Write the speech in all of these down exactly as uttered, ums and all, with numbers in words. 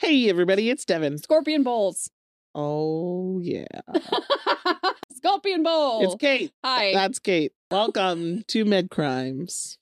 Hey, everybody, it's Devin. Scorpion Bowls. Oh, yeah. Scorpion Bowl. It's Kate. Hi. That's Kate. Welcome to Med Crimes.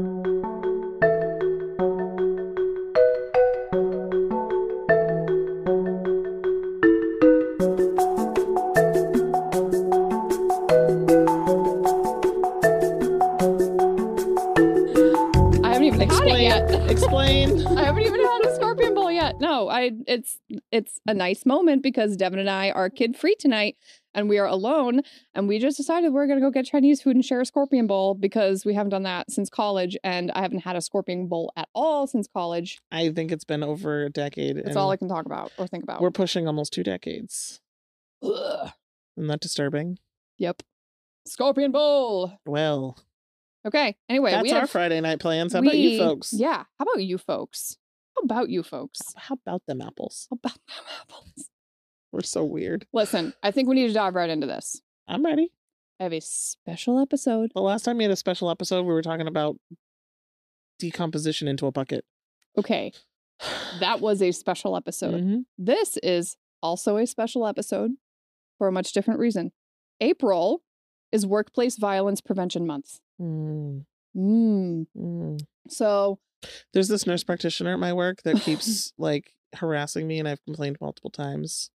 I haven't even had it yet. Explain. I haven't even had a Scorpion Bowl yet. No, I. It's it's a nice moment because Devin and I are kid free tonight, and we are alone, and we just decided we're gonna go get Chinese food and share a Scorpion Bowl because we haven't done that since college, and I haven't had a Scorpion Bowl at all since college. I think it's been over a decade. That's and all I can talk about or think about. We're pushing almost two decades. Ugh. Isn't that disturbing? Yep. Scorpion Bowl. Well, Okay. Anyway, that's we our have, Friday night plans. How about we- you folks? Yeah. How about you folks? How about you folks? How about them apples? How about them apples? We're so weird. Listen, I think we need to dive right into this. I'm ready. I have a special episode. The last time we had a special episode, we were talking about decomposition into a bucket. Okay. That was a special episode. Mhm. This is also a special episode for a much different reason. April is Workplace Violence Prevention Month. Mm, Mm. mm. So, There's this nurse practitioner at my work that keeps like harassing me, and I've complained multiple times.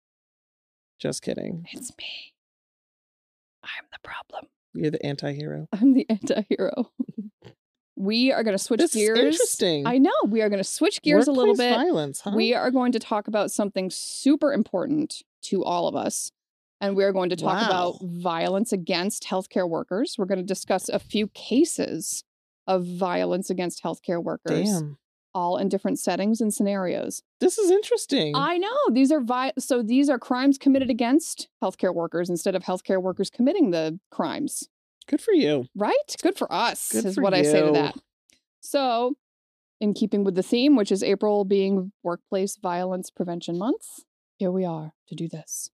Just kidding. it's me. I'm the problem. You're the anti-hero. I'm the anti-hero. We are going to switch This is gears. interesting. I know. We are going to switch gears a little Workplace bit. Violence, huh? We are going to talk about something super important to all of us. And we are going to talk Wow. about violence against healthcare workers. We're going to discuss a few cases of violence against healthcare workers, Damn. all in different settings and scenarios. This is interesting. I know these are vi- so these are crimes committed against healthcare workers instead of healthcare workers committing the crimes. Good for you. Right? Good for us Good is for what I say to you. that. So, in keeping with the theme, which is April being Workplace Violence Prevention Month, here we are to do this.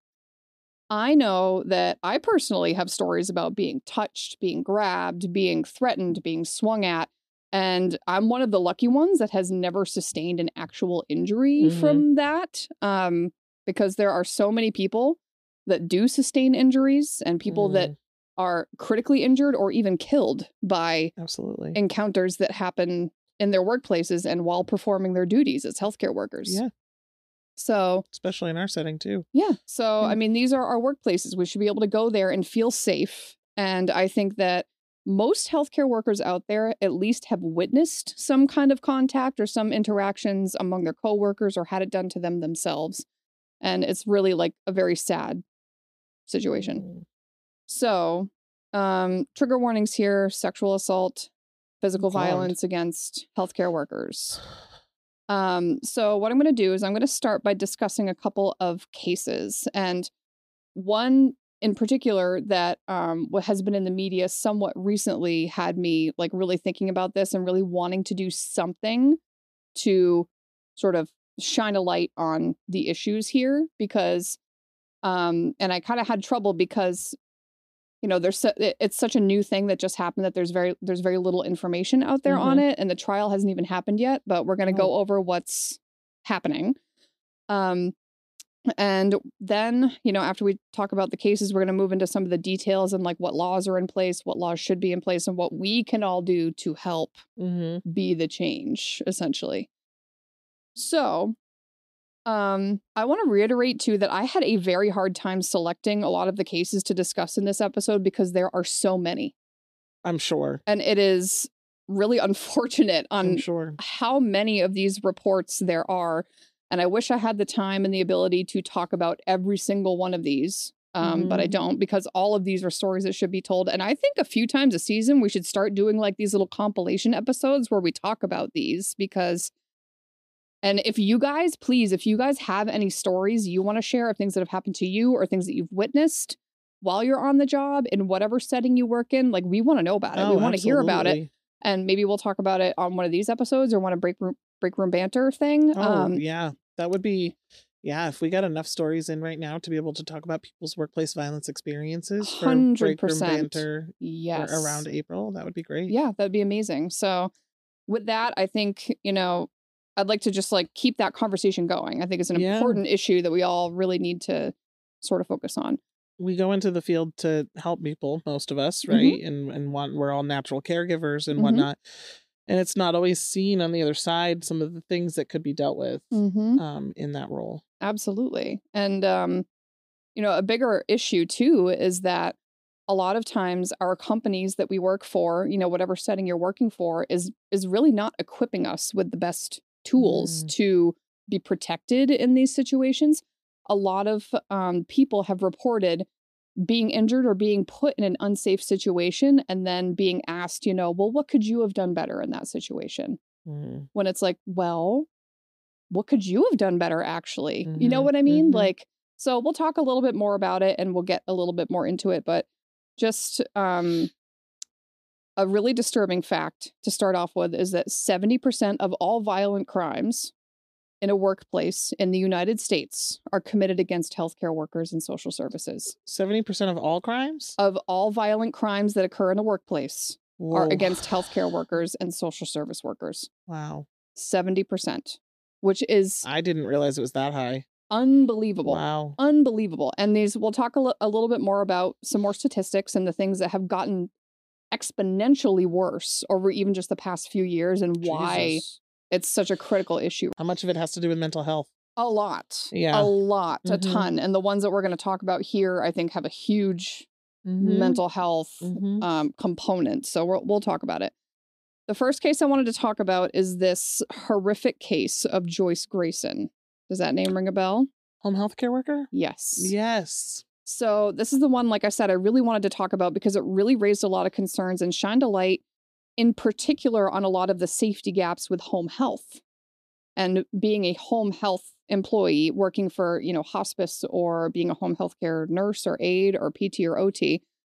I know that I personally have stories about being touched, being grabbed, being threatened, being swung at, and I'm one of the lucky ones that has never sustained an actual injury Mhm. from that, um, because there are so many people that do sustain injuries and people that Mm, are critically injured or even killed by absolutely. encounters that happen in their workplaces and while performing their duties as healthcare workers. Yeah, So, especially in our setting too. yeah. So, Yeah. I mean, these are our workplaces. We should be able to go there and feel safe. And I think that most healthcare workers out there at least have witnessed some kind of contact or some interactions among their coworkers or had it done to them themselves. And it's really like a very sad situation. Mm. So, um, trigger warnings here: sexual assault, physical God. violence against healthcare workers. Um, so what I'm going to do is I'm going to start by discussing a couple of cases, and one in particular that um what has been in the media somewhat recently had me like really thinking about this and really wanting to do something to sort of shine a light on the issues here because um and I kind of had trouble because you know there's so, it- it's such a new thing that just happened that there's very there's very little information out there on it, and the trial hasn't even happened yet, but we're going to go over what's happening. Um and then, you know, after we talk about the cases, we're going to move into some of the details and like what laws are in place, what laws should be in place, and what we can all do to help Mm-hmm. be the change, essentially. So, um, I want to reiterate too that I had a very hard time selecting a lot of the cases to discuss in this episode because there are so many. I'm sure. And it is really unfortunate on I'm sure. how many of these reports there are. And I wish I had the time and the ability to talk about every single one of these. Um, But I Mhm. don't, because all of these are stories that should be told. And I think a few times a season, we should start doing like these little compilation episodes where we talk about these because, and if you guys, please, if you guys have any stories you want to share of things that have happened to you or things that you've witnessed while you're on the job in whatever setting you work in, like we want to know about it. Oh, we want to hear about it. absolutely. And maybe we'll talk about it on one of these episodes or one of break room, break room banter thing. Oh, um, yeah. That would be, yeah, if we got enough stories in right now to be able to talk about people's workplace violence experiences for Hundred break room percent. banter Yes. or around April, that would be great. Yeah, that'd be amazing. So with that, I think, you know, I'd like to just like keep that conversation going. I think it's an Yeah. important issue that we all really need to sort of focus on. We go into the field to help people, most of us, Mhm. right? And and want we're all natural caregivers and Mhm. whatnot. And it's not always seen on the other side some of the things that could be dealt with Mhm. um, in that role. Absolutely. And, um, you know, a bigger issue too is that a lot of times our companies that we work for, you know, whatever setting you're working for, is is really not equipping us with the best tools Mm. to be protected in these situations. A lot of um, people have reported being injured or being put in an unsafe situation and then being asked, you know, well, what could you have done better in that situation? Mm. When it's like, well, what could you have done better, actually? You know Mhm. what I mean? Mhm. Like, so we'll talk a little bit more about it and we'll get a little bit more into it, but just um, a really disturbing fact to start off with is that seventy percent of all violent crimes in a workplace in the United States are committed against healthcare workers and social services. seventy percent of all crimes? Of all violent crimes that occur in a workplace are Whoa. against healthcare workers and social service workers. Wow. seventy percent, which is I didn't realize it was that high. unbelievable. Wow. Unbelievable. And these, we'll talk a, li- a little bit more about some more statistics and the things that have gotten exponentially worse over even just the past few years and why Jesus. it's such a critical issue. How much of it has to do with mental health? A lot. Yeah. A lot. A Mhm. ton. And the ones that we're going to talk about here, I think, have a huge Mhm. mental health Mhm. um, component. So we'll, we'll talk about it. The first case I wanted to talk about is this horrific case of Joyce Grayson. Does that name ring a bell? Home health care worker? Yes. Yes. So this is the one, like I said, I really wanted to talk about because it really raised a lot of concerns and shined a light in particular on a lot of the safety gaps with home health. And being a home health employee working for, you know, hospice or being a home health care nurse or aide or P T or O T,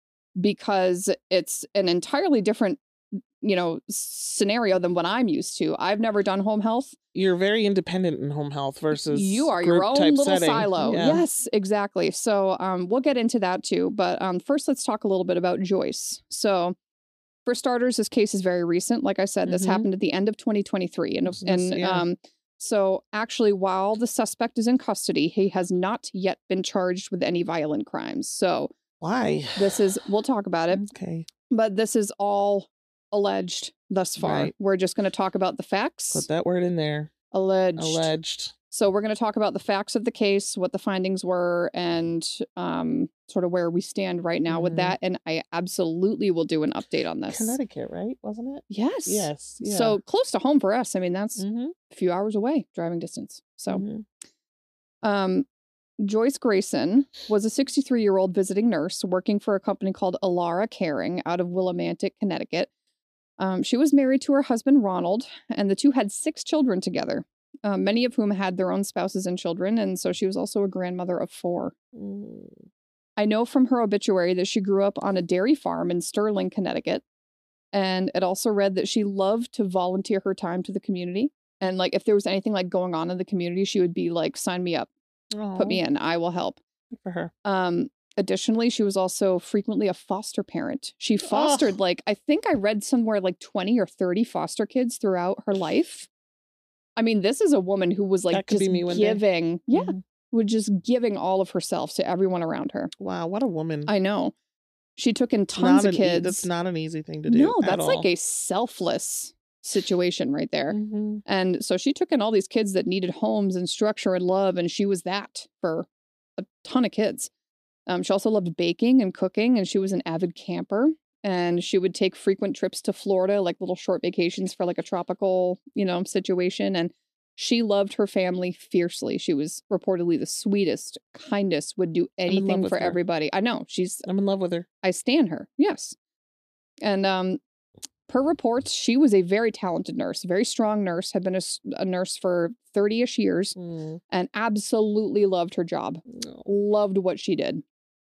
because it's an entirely different, you know, scenario than what I'm used to. I've never done home health. You're very independent in home health versus You are your group own type little setting. silo. Yeah. Yes, exactly. So um, we'll get into that too. But um, first, let's talk a little bit about Joyce. So for starters, this case is very recent. Like I said, this Mhm. happened at the end of twenty twenty-three. And, This is- and yeah. um, so actually, while the suspect is in custody, he has not yet been charged with any violent crimes. So Why? this is, we'll talk about it, Okay. but this is all alleged thus far. Right. We're just going to talk about the facts. Put that word in there. Alleged. Alleged. So we're going to talk about the facts of the case, what the findings were, and um, sort of where we stand right now with Mhm. that. And I absolutely will do an update on this. Connecticut, right? Wasn't it? Yes. Yes. Yeah. So close to home for us. I mean, that's Mhm. a few hours away driving distance. So Mhm. um, Joyce Grayson was a sixty-three-year-old visiting nurse working for a company called Alara Caring out of Willimantic, Connecticut. Um, she was married to her husband, Ronald, and the two had six children together. Uh, many of whom had their own spouses and children, and so she was also a grandmother of four. Mm. I know from her obituary that she grew up on a dairy farm in Sterling, Connecticut, and it also read that she loved to volunteer her time to the community. And like, if there was anything like going on in the community, she would be like, "Sign me up, put me Aw, in, I will help." good for her. Um, additionally, she was also frequently a foster parent. She fostered like, I think I read somewhere like twenty or thirty foster kids throughout her life. I mean, this is a woman who was like That could just be me one day. giving, yeah, Mhm. was just giving all of herself to everyone around her. Wow, what a woman. I know. She took in Not tons of an e- kids. that's not an easy thing to do. No, at that's like all. a selfless situation right there. Mhm. And so she took in all these kids that needed homes and structure and love, and she was that for a ton of kids. Um, she also loved baking and cooking, and she was an avid camper. And she would take frequent trips to Florida, like little short vacations for like a tropical, you know, situation. And she loved her family fiercely. She was reportedly the sweetest, kindest, would do in love anything with for her. everybody. I know, she's, I'm in love with her. I stan her. Yes. And um, per reports, she was a very talented nurse, very strong nurse, had been a, s- a nurse for thirty-ish years Mm. and absolutely loved her job, No. loved what she did.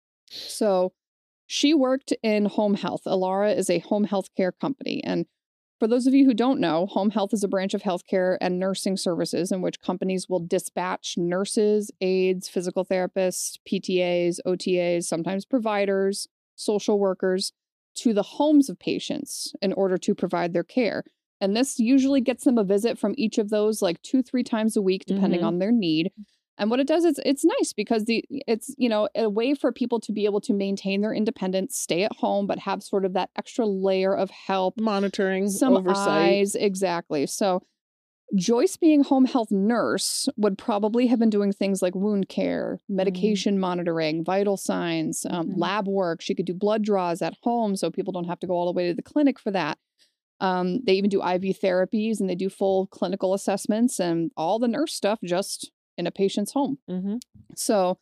So she worked in home health. Alara is a home health care company. And for those of you who don't know, home health is a branch of healthcare and nursing services in which companies will dispatch nurses, aides, physical therapists, P T As, O T As, sometimes providers, social workers to the homes of patients in order to provide their care. And this usually gets them a visit from each of those like two, three times a week, depending Mhm. on their need. And what it does is it's nice because the it's, you know, a way for people to be able to maintain their independence, stay at home, but have sort of that extra layer of help, Monitoring, some oversight. eyes. Exactly. So Joyce, being home health nurse, would probably have been doing things like wound care, medication monitoring, vital signs, um, Mhm. lab work. She could do blood draws at home so people don't have to go all the way to the clinic for that. Um, they even do I V therapies and they do full clinical assessments and all the nurse stuff just in a patient's home. Mhm. So,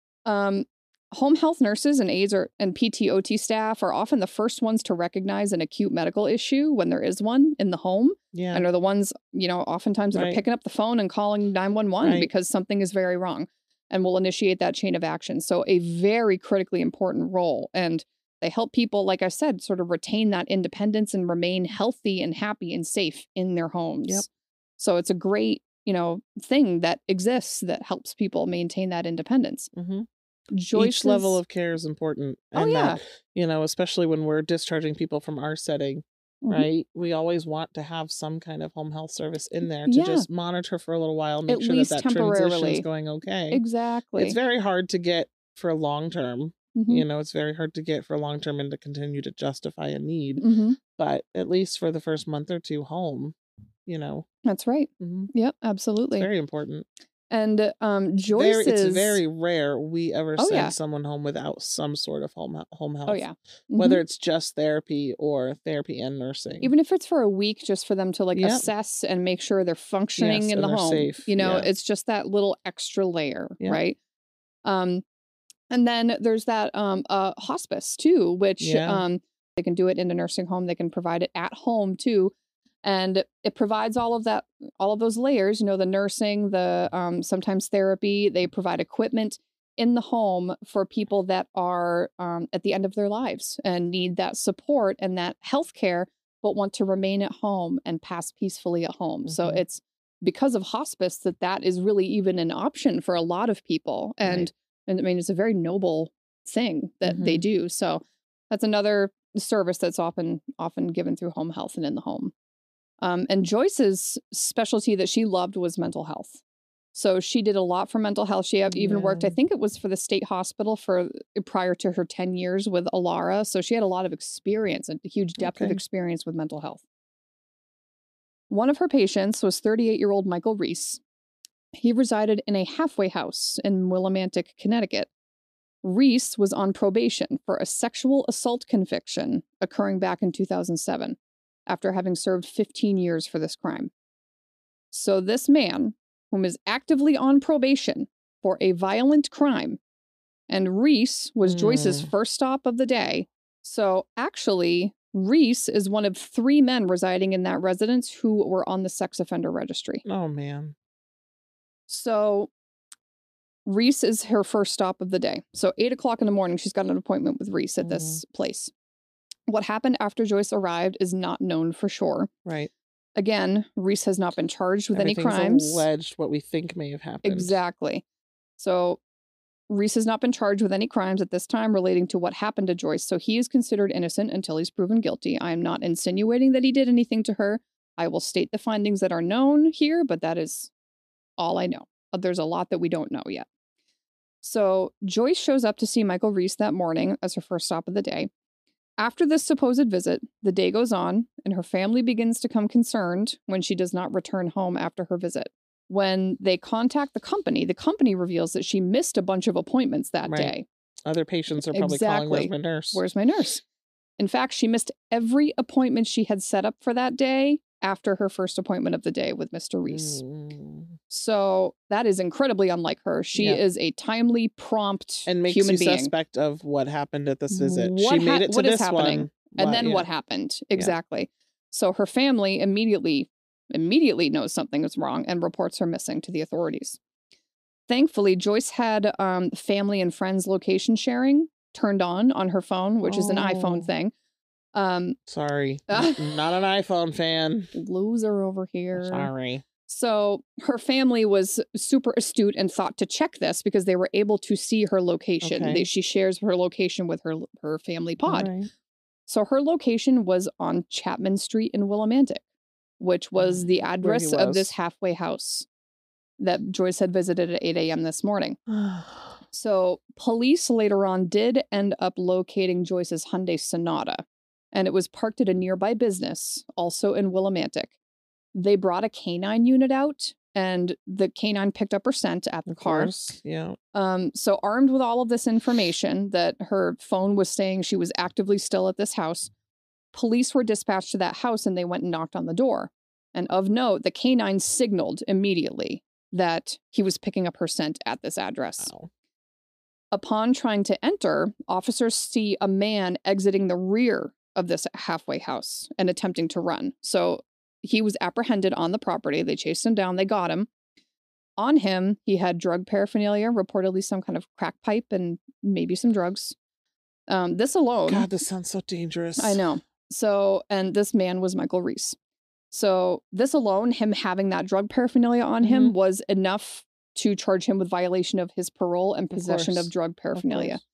um, home health nurses and aides are, and P T O T staff are often the first ones to recognize an acute medical issue when there is one in the home. Yeah. And are the ones, you know, oftentimes that Right. are picking up the phone and calling nine one one Right. because something is very wrong and will initiate that chain of action. So a very critically important role. And they help people, like I said, sort of retain that independence and remain healthy and happy and safe in their homes. Yep. So it's a great, you know, thing that exists that helps people maintain that independence. Mhm. Joyce's, Each level of care is important. Oh, And yeah. that, you know, especially when we're discharging people from our setting, Mhm. right? We always want to have some kind of home health service in there to Yeah. just monitor for a little while, make At sure that least that transition is temporarily. going okay. Exactly. It's very hard to get for long term. Mhm. You know, it's very hard to get for long term and to continue to justify a need. Mhm. But at least for the first month or two home, you know, That's right. mhm, Yep, it's absolutely. very important. And um, Very, it's Joyce's, very rare we ever Oh, send yeah. someone home without some sort of home hel- home health. Oh, yeah. Whether Mhm. it's just therapy or therapy and nursing. Even if it's for a week, just for them to like Yep. assess and make sure they're functioning Yes, in and the they're home. safe. You know, Yeah. it's just that little extra layer, Yep. right? Um, and then there's that um, uh, hospice too, which Yeah. um, they can do it in a nursing home. They can provide it at home too, and it provides all of that, all of those layers. You know, the nursing, the um, sometimes therapy. They provide equipment in the home for people that are um, at the end of their lives and need that support and that health care, but want to remain at home and pass peacefully at home. So Mhm. it's because of hospice that that is really even an option for a lot of people. And Right. and I mean, it's a very noble thing that they Mhm. do. So that's another service that's often often given through home health and in the home. Um, and Joyce's specialty that she loved was mental health. So she did a lot for mental health. She have- even worked, I Yeah. think it was for the state hospital for prior to her ten years with Alara. So she had a lot of experience and a huge depth of Okay. experience with mental health. One of her patients was thirty-eight-year-old Michael Reese. He resided in a halfway house in Willimantic, Connecticut. Reese was on probation for a sexual assault conviction occurring back in two thousand seven after having served fifteen years for this crime. So this man, whom is actively on probation for a violent crime, and Reese was Joyce's Mm. first stop of the day. So actually, Reese is one of three men residing in that residence who were on the sex offender registry. Oh man. So Reese is her first stop of the day. So eight o'clock in the morning, she's got an appointment with Reese at this place. What happened after Joyce arrived is not known for sure. Right. Again, Reese has not been charged with any Everything's crimes. alleged what we think may have happened. Exactly. So Reese has not been charged with any crimes at this time relating to what happened to Joyce. So he is considered innocent until he's proven guilty. I am not insinuating that he did anything to her. I will state the findings that are known here, but that is all I know. There's a lot that we don't know yet. So Joyce shows up to see Michael Reese that morning as her first stop of the day. After this supposed visit, the day goes on, and her family begins to become concerned when she does not return home after her visit. When they contact the company, the company reveals that she missed a bunch of appointments that Right. day. Other patients are probably calling, Exactly. "Where's my nurse?" Where's my nurse? In fact, she missed every appointment she had set up for that day after her first appointment of the day with Mister Reese. Mm. So that is incredibly unlike her. She Yeah. is a timely, prompt And makes human you being. suspect of what happened at this visit. What she hap- made it to what is this happening? one. And but then yeah. what happened? Exactly. So her family immediately, immediately knows something is wrong and reports her missing to the authorities. Thankfully, Joyce had um, family and friends location sharing turned on on her phone, which is an iPhone Oh. thing. Um, Sorry. N- Not an iPhone fan. loser over here. Sorry. So her family was super astute and thought to check this because they were able to see her location. Okay. They, she shares her location with her her family pod. All right. So her location was on Chapman Street in Willimantic. which was the Where he address of this was. halfway house that Joyce had visited at eight a.m. this morning. So police later on did end up locating Joyce's Hyundai Sonata, and it was parked at a nearby business, also in Willimantic. They brought a canine unit out, and the canine picked up her scent at the Of car. course, yeah. Um, so armed with all of this information that her phone was saying she was actively still at this house, police were dispatched to that house and they went and knocked on the door. And of note, the canine signaled immediately that he was picking up her scent at this address. Wow. Upon trying to enter, officers see a man exiting the rear of this halfway house and attempting to run. So he was apprehended on the property. They chased him down. They got him. On him, he had drug paraphernalia, reportedly some kind of crack pipe and maybe some drugs. Um, this alone... God, this sounds so dangerous. I know. So, and this man was Michael Reese. So this alone, him having that drug paraphernalia on him Mhm. was enough to charge him with violation of his parole and Of possession of, course. drug Of paraphernalia. course.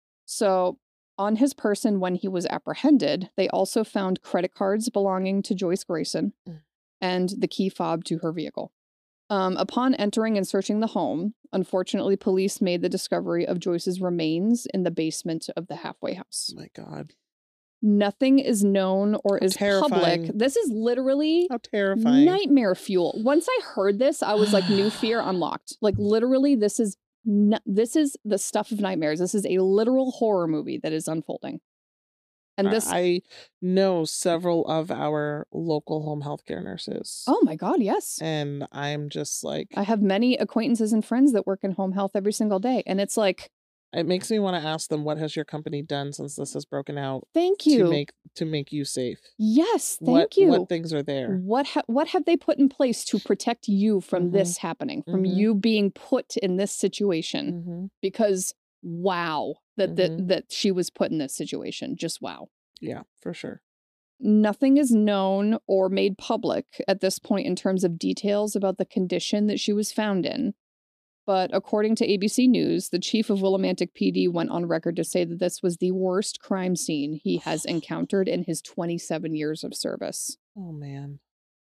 So on his person when he was apprehended, they also found credit cards belonging to Joyce Grayson Mm. and the key fob to her vehicle. Um, upon entering and searching the home, unfortunately, police made the discovery of Joyce's remains in the basement of the halfway house. Oh my God. Nothing is known or How is public. terrifying. This is literally How terrifying. nightmare fuel. Once I heard this, I was like, new fear unlocked. Like literally, this is n- this is the stuff of nightmares. This is a literal horror movie that is unfolding. And this, I know several of our local home health care nurses. oh my God, yes. And I'm just like, I have many acquaintances and friends that work in home health every single day. And it's like, it makes me want to ask them, what has your company done since this has broken out thank you. to make to make you safe? Yes, thank what, you. What things are there? What ha- what have they put in place to protect you from Mhm. this happening, from Mhm. you being put in this situation? Mm-hmm. Because wow, that Mhm. that that she was put in this situation. Just wow. Yeah, for sure. Nothing is known or made public at this point in terms of details about the condition that she was found in. But according to A B C News, the chief of Willimantic P D went on record to say that this was the worst crime scene he has encountered in his twenty-seven years of service. Oh, man.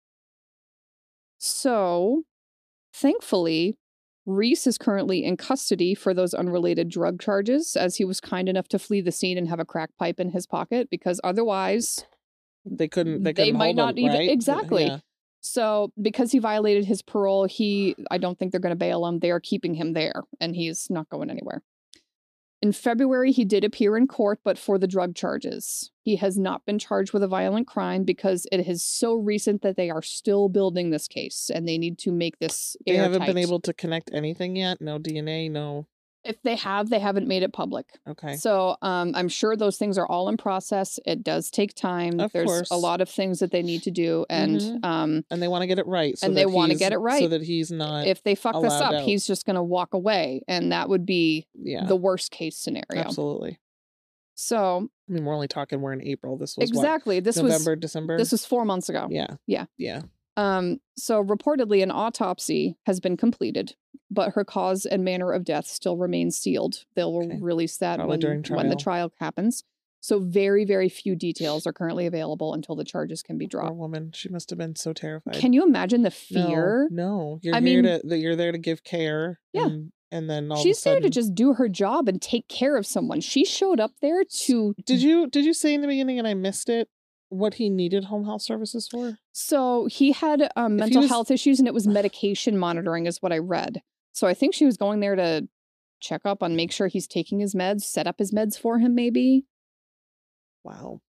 So, thankfully, Reese is currently in custody for those unrelated drug charges, as he was kind enough to flee the scene and have a crack pipe in his pocket, because otherwise They couldn't, they they couldn't might hold not him, even right? exactly. Yeah. So, because he violated his parole, he I don't think they're going to bail him. They are keeping him there, and he's not going anywhere. In February, he did appear in court, but for the drug charges. He has not been charged with a violent crime because it is so recent that they are still building this case, and they need to make this They haven't been airtight. able to connect anything yet? No D N A, no. If they have, they haven't made it public. Okay. So um, I'm sure those things are all in process. It does take time. Of There's course. a lot of things that they need to do, and Mhm. um, And they want to get it right. So and that they want to he's- get it So right. that he's not. if they fuck this allowed up, out. he's just going to walk away, and that would be yeah. the worst case scenario. Absolutely. So I mean, we're only talking, we're in April. This was exactly, what? this November, was December? this was four months ago. Yeah. Yeah. Yeah. Um. So reportedly, an autopsy has been completed, but her cause and manner of death still remains sealed. They'll Okay. release that Probably when during when the trial. trial happens. So very, very few details are currently available until the charges can be Poor dropped. woman. She must have been so terrified. Can you imagine the No, fear? No, you're I here mean- to that you're there to give care. Yeah. And, and then all She's of a sudden, there to just do her job and take care of someone. She showed up there to Did you did you say in the beginning and I missed it what he needed home health services for? So he had um, If he mental was- health issues, and it was medication monitoring is what I read. So I think she was going there to check up on, make sure he's taking his meds, set up his meds for him maybe. Wow.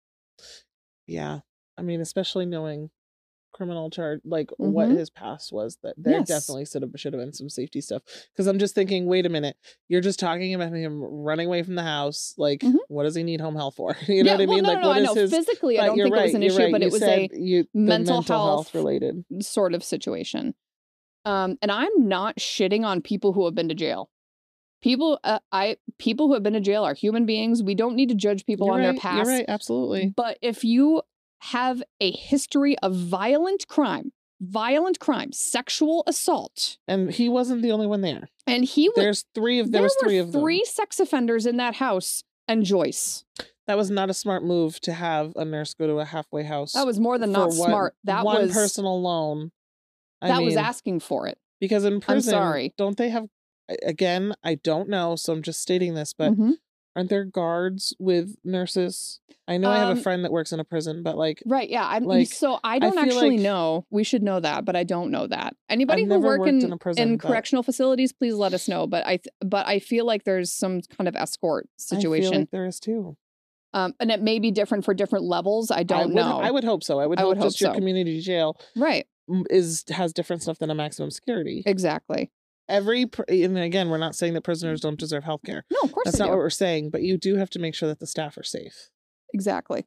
Yeah. I mean, especially knowing criminal charge, like what Mhm. his past was, that there Yes. definitely should have should have been some safety stuff. Because I'm just thinking, wait a minute, you're just talking about him running away from the house. Like, Mhm. what does he need home health for? You know Yeah, what I well, mean? no, Like, no, no, what I is know. his? Physically, I but don't you're think it was right, an you're issue, right. but You it was said a you, the mental mental health health related. sort of situation. Um, and I'm not shitting on people who have been to jail. People, uh, I people who have been to jail are human beings. We don't need to judge people You're on right, their past. You're right. Absolutely. But if you have a history of violent crime, violent crime, sexual assault, And he wasn't the only one there. and he was There's three of there, there was were three of them. three sex offenders in that house, and Joyce. That was not a smart move to have a nurse go to a halfway house. That was more than for not one, smart. That one was person alone. I that mean, was asking for it. because in prison, sorry. don't they have? Again, I don't know, so I'm just stating this, but Mhm. aren't there guards with nurses? I know I have Um, a friend that works in a prison, but like Right, yeah. I'm Like, so I I don't feel actually like know. We should know that, but I don't know that. Anybody I've who never work worked in in a prison, in but correctional facilities, please let us know. But I th- but I feel like there's some kind of escort I feel situation. like there is too. Um, and it may be different for different levels. I I don't would, know. I would hope so. I would I hope would hope just your so. community jail Right. m- is has different stuff than a maximum security. Exactly. Every pr- and again, we're not saying that prisoners don't deserve health care. No, of course That's they not do. what we're saying, but you do have to make sure that the staff are safe. Exactly.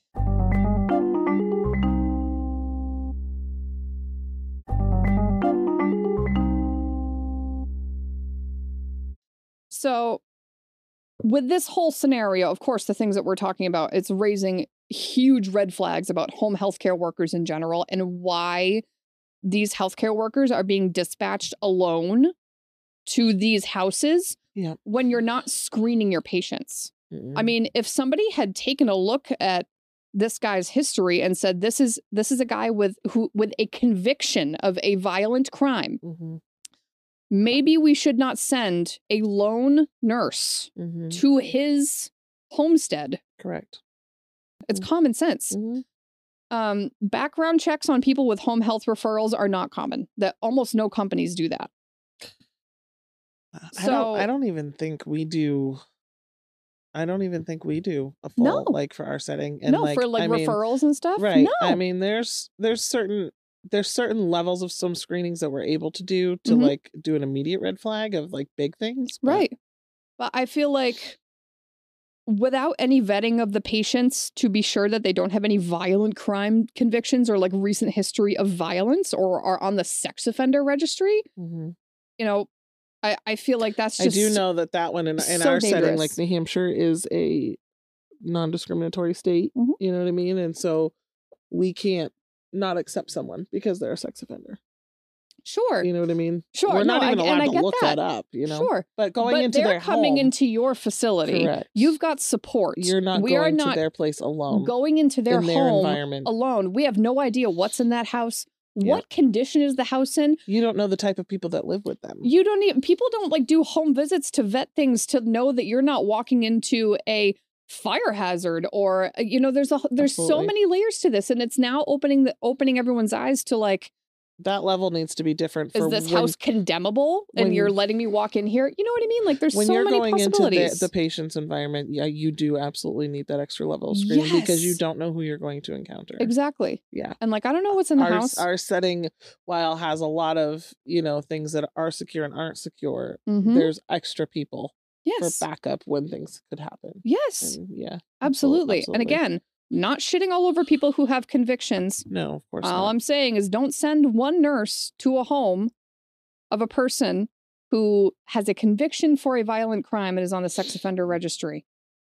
So with this whole scenario, of course, the things that we're talking about, it's raising huge red flags about home healthcare workers in general and why these healthcare workers are being dispatched alone to these houses Yeah. when you're not screening your patients. Mm-mm. I mean, if somebody had taken a look at this guy's history and said this is this is a guy with who with a conviction of a violent crime, Mhm. maybe we should not send a lone nurse Mhm. to his homestead. Correct. It's Mm. common sense. Mhm. Um, background checks on people with home health referrals are not common. That almost no companies do that. I don't. I So don't even think we do. I don't even think we do a full no, like for our setting and no, like for like I mean, referrals and stuff. right. I No. mean, there's there's certain there's certain levels of some screenings that we're able to do to Mhm. like do an immediate red flag of like big things, but Right. But I feel like without any vetting of the patients to be sure that they don't have any violent crime convictions or like recent history of violence or are on the sex offender registry, Mhm. you know, I, I feel like that's I just do know that that one in in so our setting, like dangerous. New Hampshire, is a non-discriminatory state. Mhm. You know what I mean? And so we can't not accept someone because they're a sex offender. Sure. You know what I mean? Sure. We're No, not I, even and allowed I to get look that. that up, you know? Sure. But going But into they're their coming home, into your facility. correct. You've got support. You're not We are going to not their place alone going into their in their home environment. alone. We have no idea what's in that house. Yep. What condition is the house in? You don't know the type of people that live with them. You don't even, people don't like do home visits to vet things to know that you're not walking into a fire hazard or, uh, you know, there's a, there's so Absolutely. many layers to this. And it's now opening the, opening everyone's eyes to like, That level needs to be different is for this when, house condemnable? when And you're letting me walk in here? You know what I mean? Like there's when so you're many going into the, possibilities. the patient's environment. Yeah, you do absolutely need that extra level of screening because you Yes. don't know who you're going to encounter. Exactly. Yeah. And like, I don't know what's in the Our, house. our setting, while has a lot of, you know, things that are secure and aren't secure, Mhm. there's extra people Yes. for backup when things could happen. Yes. And yeah, Absolutely. absolutely. And again, not shitting all over people who have convictions. No, of course All not. I'm saying is don't send one nurse to a home of a person who has a conviction for a violent crime and is on the sex offender registry.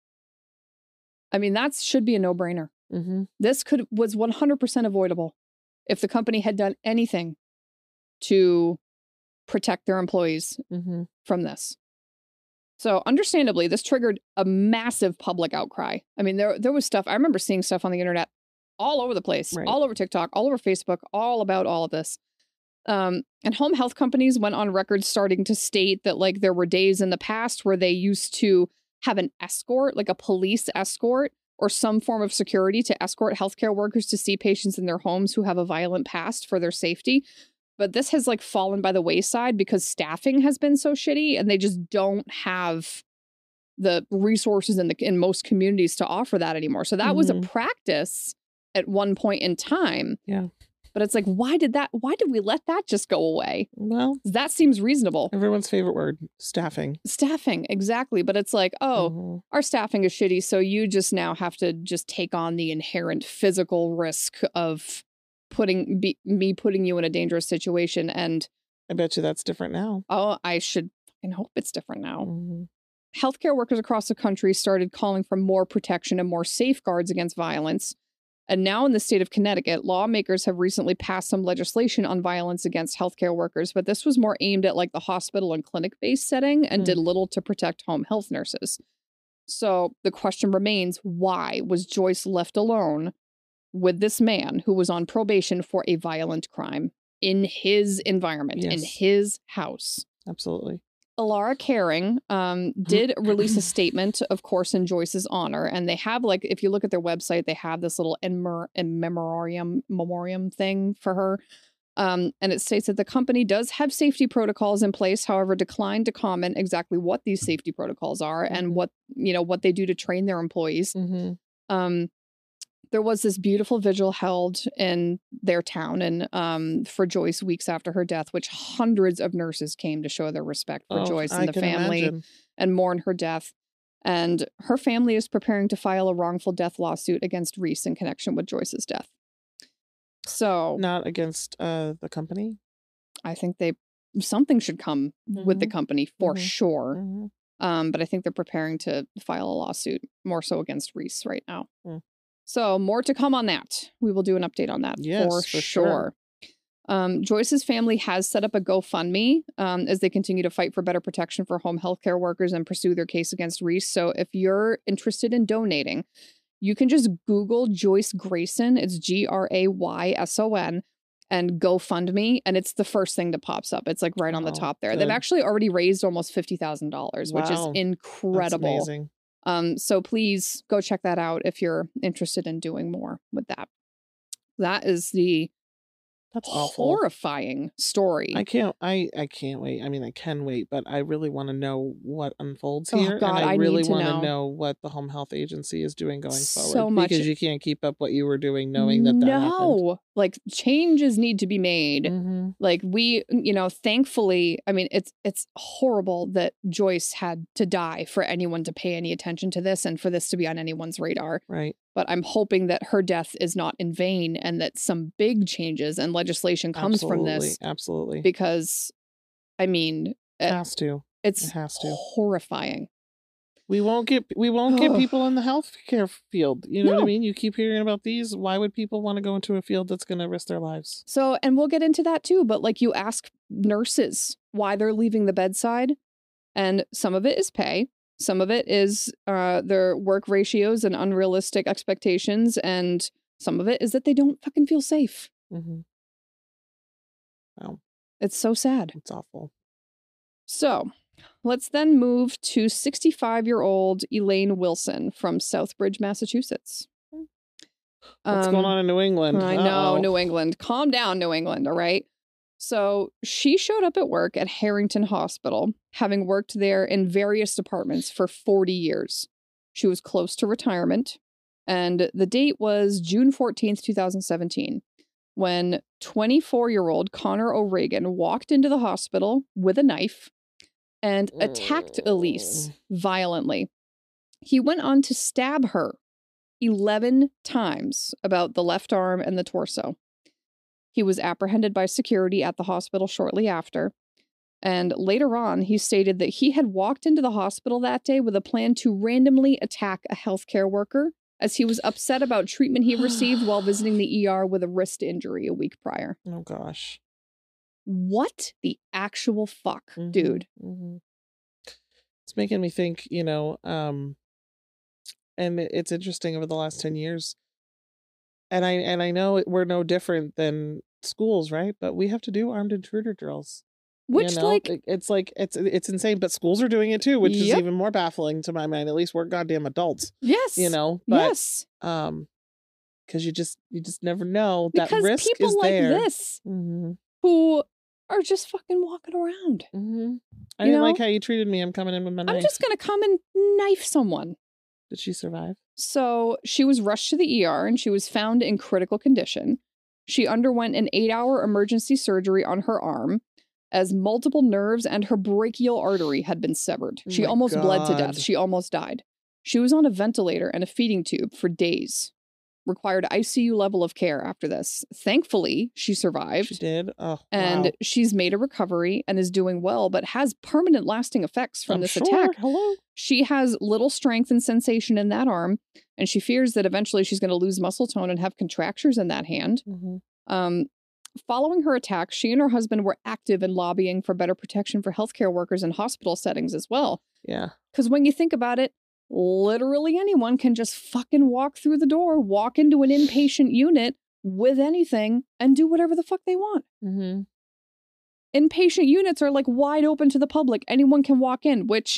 I mean, that should be a no-brainer. Mm-hmm. This could was one hundred percent avoidable if the company had done anything to protect their employees Mm-hmm. from this. So understandably, this triggered a massive public outcry. I mean, there there was stuff, I remember seeing stuff on the internet all over the place, Right. all over TikTok, all over Facebook, all about all of this. Um, and home health companies went on record starting to state that like there were days in the past where they used to have an escort, like a police escort or some form of security to escort healthcare workers to see patients in their homes who have a violent past for their safety. But this has like fallen by the wayside because staffing has been so shitty and they just don't have the resources in the in most communities to offer that anymore. So that was a Mhm. practice at one point in time. Yeah. But it's like, why did that, why did we let that just go away? Well, That seems reasonable. everyone's favorite word, staffing. Staffing, exactly. But it's like, oh, Mhm. our staffing is shitty, so you just now have to just take on the inherent physical risk of putting be, me putting you in a dangerous situation. And I bet you that's different now. oh, I should fucking hope it's different now. Mhm. Healthcare workers across the country started calling for more protection and more safeguards against violence. And now in the state of Connecticut, lawmakers have recently passed some legislation on violence against healthcare workers, but this was more aimed at like the hospital and clinic-based setting and Hmm. did little to protect home health nurses. So the question remains, why was Joyce left alone with this man who was on probation for a violent crime in his environment, Yes. in his house? Absolutely. Alara Caring um, did release a statement, of course, in Joyce's honor. And they have, like, if you look at their website, they have this little in, mer- in memoriam, memoriam thing for her. Um, and it states that the company does have safety protocols in place, however, declined to comment exactly what these safety protocols are Mhm. and what, you know, what they do to train their employees. Mm-hmm. Um, there was this beautiful vigil held in their town and um, for Joyce weeks after her death, which hundreds of nurses came to show their respect for Oh, Joyce I and the can family imagine. and mourn her death. And her family is preparing to file a wrongful death lawsuit against Reese in connection with Joyce's death. So Not against uh the company. I think they something should come with the Mhm. company for Mhm. sure. Mm-hmm. Um, but I think they're preparing to file a lawsuit more so against Reese right now. Mm. So more to come on that. We will do an update on that Yes, for, for sure. sure. Um, Joyce's family has set up a GoFundMe um, as they continue to fight for better protection for home healthcare workers and pursue their case against Reese. So if you're interested in donating, you can just Google Joyce Grayson. It's G R A Y S O N and GoFundMe. And it's the first thing that pops up. It's like right on the Oh, top there. good. They've actually already raised almost fifty thousand dollars, which is Wow. That's incredible. amazing. Um, so please go check that out if you're interested in doing more with that. That is the That's awful. horrifying story. I can't. I. I can't wait. I mean, I can wait, but I really want to know what unfolds Oh, here, God, and I, I need really to want know. to know what the home health agency is doing going So forward. much- Because you can't keep up what you were doing, knowing that that happened. No, like changes need to be made. Mm-hmm. Like we, you know, thankfully, I mean, it's it's horrible that Joyce had to die for anyone to pay any attention to this and for this to be on anyone's radar. Right. But I'm hoping that her death is not in vain and that some big changes and legislation comes Absolutely. from this Absolutely. because, I mean, It it, has to. it's It has to. horrifying. We won't get. We won't get Ugh. people in the healthcare field. You know what I No. mean? You keep hearing about these. Why would people want to go into a field that's going to risk their lives? So, and we'll get into that too, but like you ask nurses why they're leaving the bedside, and some of it is pay, some of it is uh, their work ratios and unrealistic expectations, and some of it is that they don't fucking feel safe. Mm-hmm. Wow, It's so sad. it's awful. So, let's then move to sixty-five-year-old Elaine Wilson from Southbridge, Massachusetts. What's Um, going on in New England? I know, Uh-oh. New England. Calm down, New England, all right? So she showed up at work at Harrington Hospital, having worked there in various departments for forty years. She was close to retirement, and the date was June fourteenth, twenty seventeen, when twenty-four-year-old Connor O'Regan walked into the hospital with a knife and attacked Elise violently. He went on to stab her eleven times about the left arm and the torso. He was apprehended by security at the hospital shortly after. And later on, he stated that he had walked into the hospital that day with a plan to randomly attack a healthcare worker as he was upset about treatment he received while visiting the E R with a wrist injury a week prior. Oh gosh. What the actual fuck, Mhm, dude? mhm. It's making me think, you know, um, and it- it's interesting over the last ten years. And I and I know it- we're no different than schools, right? But we have to do armed intruder drills. You Which, know, like, It- it's like it's it's insane, but schools are doing it too, which is Yep. even more baffling to my mind. At least we're goddamn adults, yes, you know. But yes, um, because you just you just never know that because risk people is like there. this Mm-hmm, who are just fucking walking around. mm-hmm. I You didn't like know? how you treated me. I'm coming in with my I'm knife. just gonna come and knife someone. Did she survive? So she was rushed to the E R and she was found in critical condition. She underwent an eight-hour emergency surgery on her arm as multiple nerves and her brachial artery had been severed. Oh She my almost bled to death. God. She almost died. She was on a ventilator and a feeding tube for days. Required I C U level of care after this. Thankfully, she survived. She did. Oh, And wow. she's made a recovery and is doing well, but has permanent lasting effects from I'm this sure. attack. Hello. She has little strength and sensation in that arm, and she fears that eventually she's going to lose muscle tone and have contractures in that hand. Mm-hmm. Um, following her attack, she and her husband were active in lobbying for better protection for healthcare workers in hospital settings as well. Yeah. Because when you think about it, literally anyone can just fucking walk through the door, walk into an inpatient unit with anything and do whatever the fuck they want. Mm-hmm. Inpatient units are like wide open to the public. Anyone can walk in, which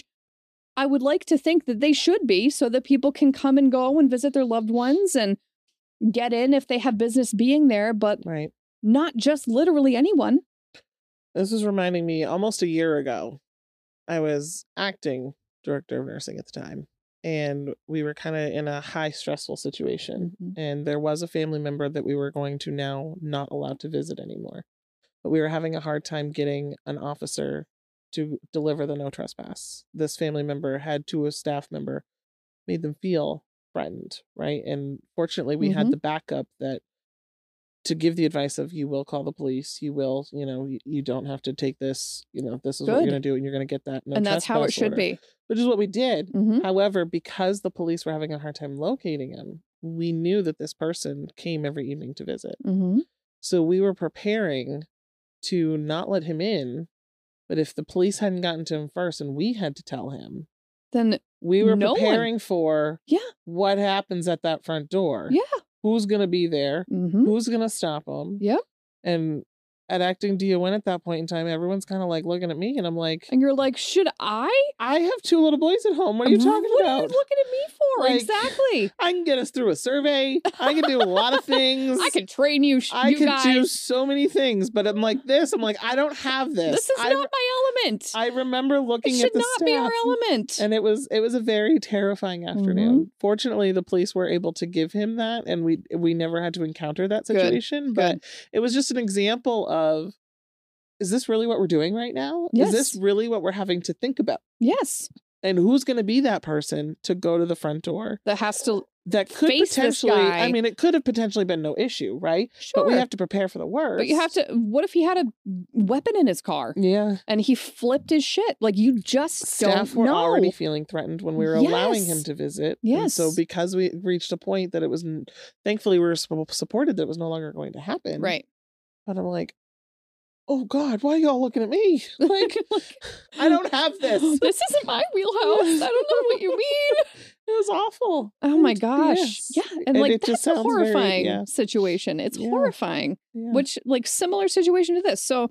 I would like to think that they should be so that people can come and go and visit their loved ones and get in if they have business being there, but right. not just literally anyone. This is reminding me almost a year ago. I was acting director of nursing at the time, and we were kind of in a high stressful situation. Mm-hmm. And there was a family member that we were going to now not allowed to visit anymore. But we were having a hard time getting an officer to deliver the no trespass. This family member had to a staff member, made them feel threatened, right? And fortunately, we mm-hmm. had the backup that to give the advice of, you will call the police, you will, you know, you, you don't have to take this, you know, this is Good. what you're going to do, and you're going to get that no and that's how it should order, be. which is what we did. Mm-hmm. However, because the police were having a hard time locating him, we knew that this person came every evening to visit. Mm-hmm. So we were preparing to not let him in, but if the police hadn't gotten to him first and we had to tell him, then we were no preparing one... for yeah. what happens at that front door. Yeah. Who's going to be there? Mm-hmm. Who's going to stop them? Yep. And at acting D O N at that point in time, everyone's kind of like looking at me, and I'm like, and you're like, should I? I have two little boys at home. What are you talking what about? What are you looking at me for? Like, exactly. I can get us through a survey. I can do a lot of things. I can train you. Sh- I you can guys. do so many things, but I'm like this. I'm like, I don't have this. This is I, not my element. I remember looking it should at the not staff, be our element. and it was it was a very terrifying afternoon. Mm-hmm. Fortunately, the police were able to give him that, and we we never had to encounter that situation. Good. But Good. it was just an example of, is this really what we're doing right now? Yes. Is this really what we're having to think about? Yes. And who's going to be that person to go to the front door that has to that could face potentially, this guy. I mean, it could have potentially been no issue, right? Sure. But we have to prepare for the worst. But you have to, what if he had a weapon in his car? Yeah. And he flipped his shit? Like, you just Staff don't were know. already feeling threatened when we were yes. allowing him to visit. Yes. And so because we reached a point that it was, thankfully we were supported that it was no longer going to happen. Right. But I'm like, oh God, why are y'all looking at me? Like, I don't have this. This isn't my wheelhouse. I don't know what you mean. It was awful. Oh my gosh. Yes. Yeah. And, And like, it just that's a sounds very- horrifying yeah. situation. It's Yeah. horrifying. Yeah. Which, like, similar situation to this. So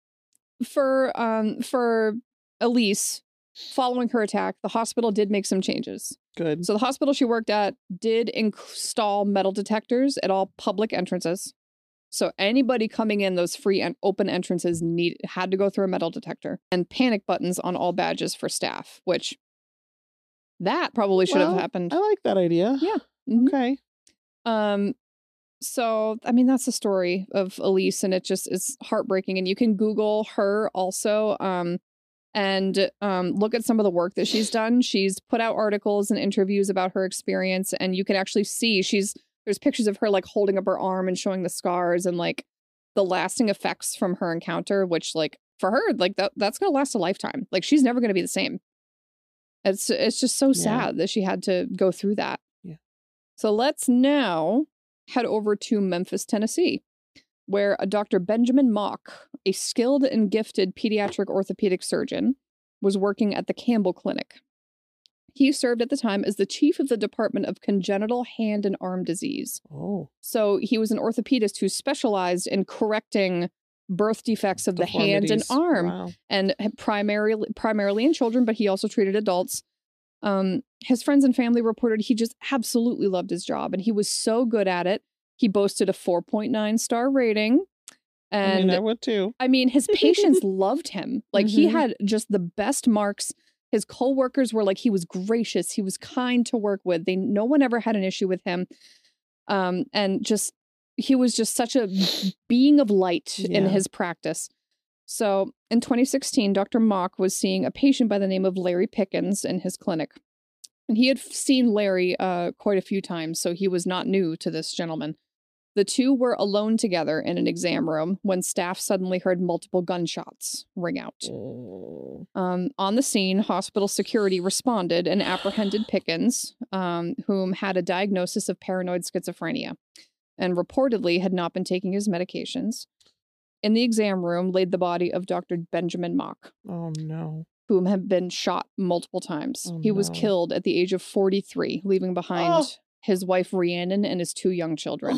for um for Elise, following her attack, the hospital did make some changes. Good. So the hospital she worked at did install metal detectors at all public entrances. So anybody coming in those free and open entrances need had to go through a metal detector, and panic buttons on all badges for staff, which that probably should Well, have happened. I like that idea. Yeah. Mhm. Okay. Um, so I mean that's the story of Elise, and it just is heartbreaking. And you can Google her also, um, and um, look at some of the work that she's done. She's put out articles and interviews about her experience, and you can actually see she's there's pictures of her like holding up her arm and showing the scars and like the lasting effects from her encounter, which like for her like that that's gonna last a lifetime. Like she's never gonna be the same. It's it's just so sad that she had to go through that. Yeah. So let's now head over to Memphis, Tennessee, where a Doctor Benjamin Mock, a skilled and gifted pediatric orthopedic surgeon, was working at the Campbell Clinic. He served at the time as the chief of the Department of Congenital Hand and Arm Disease. Oh. So he was an orthopedist who specialized in correcting birth defects of the hand and Deformities. arm, Wow. and primarily primarily in children, but he also treated adults. Um, his friends and family reported he just absolutely loved his job, and he was so good at it. He boasted a four point nine star rating. And I mean, I would too. I mean, his patients loved him. Like, he Mhm. had just the best marks. His coworkers were like, he was gracious. He was kind to work with. They, no one ever had an issue with him. Um, and just, he was just such a being of light in Yeah. his practice. So in twenty sixteen, Doctor Mock was seeing a patient by the name of Larry Pickens in his clinic. And he had f- seen Larry uh, quite a few times, so he was not new to this gentleman. The two were alone together in an exam room when staff suddenly heard multiple gunshots ring out. Oh. Um, on the scene, hospital security responded and apprehended Pickens, um, whom had a diagnosis of paranoid schizophrenia and reportedly had not been taking his medications. In the exam room laid the body of Doctor Benjamin Mock, Oh no. who had been shot multiple times. Oh, he was no. killed at the age of forty-three, leaving behind Oh. his wife Rhiannon and his two young children.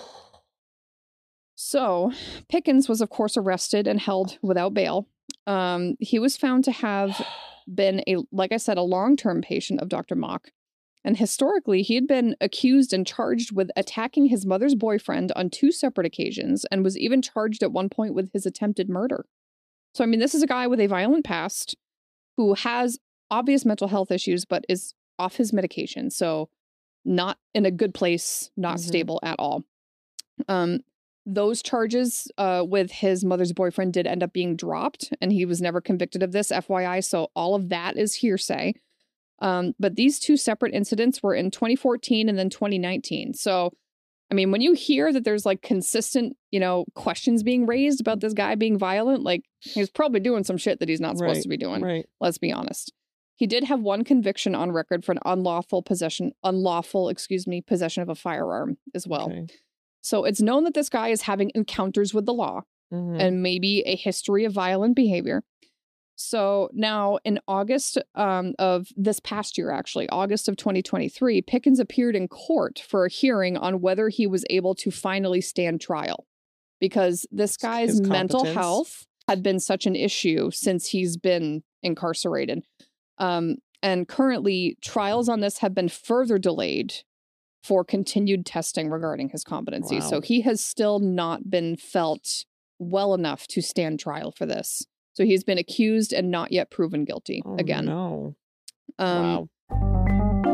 So Pickens was, of course, arrested and held without bail. Um, he was found to have been, a, like I said, a long-term patient of Doctor Mock. And historically, he had been accused and charged with attacking his mother's boyfriend on two separate occasions and was even charged at one point with his attempted murder. So, I mean, this is a guy with a violent past who has obvious mental health issues, but is off his medication. So not in a good place, not Mhm. stable at all. Um, those charges uh, with his mother's boyfriend did end up being dropped, and he was never convicted of this, F Y I. So all of that is hearsay. Um, but these two separate incidents were in twenty fourteen and then twenty nineteen. So, I mean, when you hear that there's like consistent, you know, questions being raised about this guy being violent, like he's probably doing some shit that he's not supposed Right, to be doing. right. Let's be honest. He did have one conviction on record for an unlawful possession, unlawful, excuse me, possession of a firearm as well. Okay. So it's known that this guy is having encounters with the law Mhm. and maybe a history of violent behavior. So now in August um, of this past year, actually, August of twenty twenty-three, Pickens appeared in court for a hearing on whether he was able to finally stand trial because this guy's His mental competence. health had been such an issue since he's been incarcerated. Um, and currently, trials on this have been further delayed for continued testing regarding his competency. So Wow. he has still not been felt well enough to stand trial for this. So he's been accused and not yet proven guilty Oh, again. no. Um, Wow.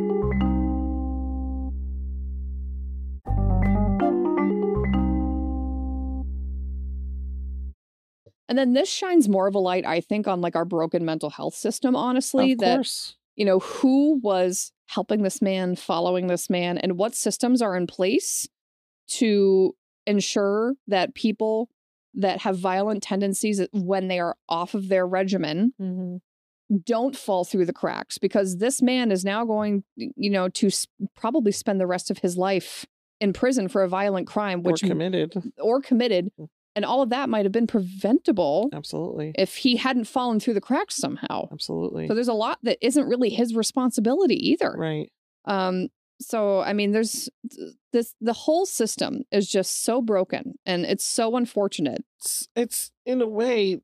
And then this shines more of a light, I think, on like our broken mental health system, honestly, Of that, course. you know, who was helping this man, following this man, and what systems are in place to ensure that people that have violent tendencies when they are off of their regimen Mhm. don't fall through the cracks, because this man is now going, you know, to s- probably spend the rest of his life in prison for a violent crime, Or which committed. or committed, and all of that might have been preventable Absolutely. if he hadn't fallen through the cracks somehow. Absolutely. So there's a lot that isn't really his responsibility either. Right. Um, so I mean, there's th- this the whole system is just so broken, and it's so unfortunate. It's, it's in a way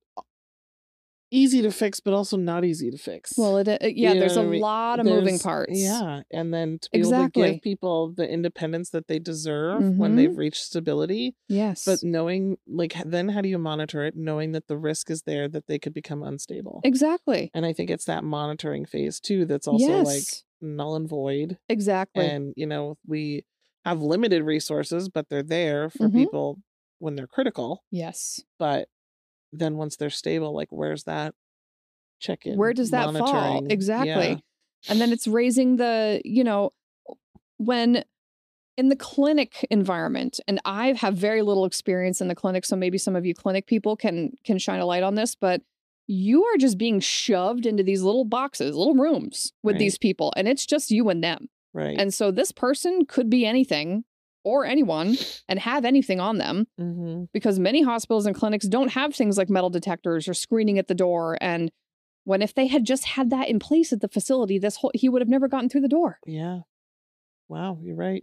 easy to fix, but also not easy to fix. Well, it, it yeah, You there's know a what I mean? lot of moving There's- parts. Yeah. And then to be able to Exactly. give people the independence that they deserve when they've reached stability. Yes. But knowing, like, h- then how do you monitor it? Knowing that the risk is there that they could become unstable. Exactly. And I think it's that monitoring phase too that's also yes. like null and void. Exactly. And, you know, we have limited resources, but they're there for Mhm. people when they're critical. yes. But then once they're stable, like, where's that check in? Where does that fall? monitoring? Exactly. Yeah. And then it's raising the, you know, when in the clinic environment, and I have very little experience in the clinic, so maybe some of you clinic people can can shine a light on this, but you are just being shoved into these little boxes, little rooms with Right. these people, and it's just you and them. Right. And so this person could be anything or anyone and have anything on them, mm-hmm. because many hospitals and clinics don't have things like metal detectors or screening at the door. And when if they had just had that in place at the facility, this whole he would have never gotten through the door. Yeah. Wow, you're right.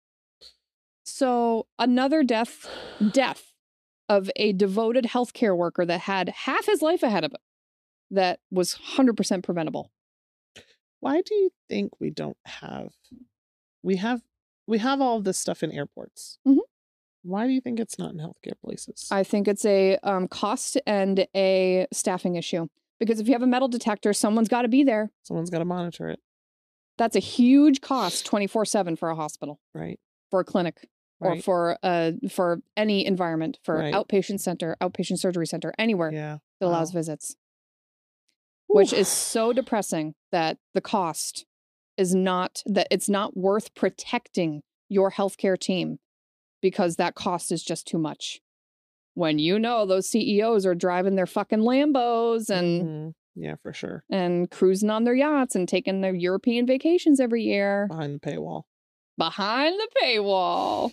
So another death, death of a devoted healthcare worker that had half his life ahead of him, that was one hundred percent preventable. Why do you think we don't have we have we have all of this stuff in airports? Mhm. Why do you think it's not in healthcare places? I think it's a um, cost and a staffing issue. Because if you have a metal detector, someone's got to be there. Someone's got to monitor it, That's a huge cost twenty-four seven for a hospital, right? for a clinic, or Right. for uh for any environment, for Right. outpatient center, outpatient surgery center, anywhere Yeah. that allows Wow. visits. Which Oof. is so depressing that the cost is not, that it's not worth protecting your healthcare team because that cost is just too much. When you know those C E Os are driving their fucking Lambos and Mhm. Yeah, for sure. and cruising on their yachts and taking their European vacations every year Behind the paywall. behind the paywall.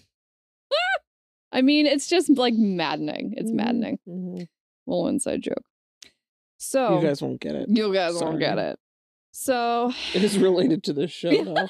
I mean, it's just like maddening. It's Mhm. maddening. Mhm. Little inside joke. So You guys won't get it. you guys won't get Sorry. it. So It is related to this show, though.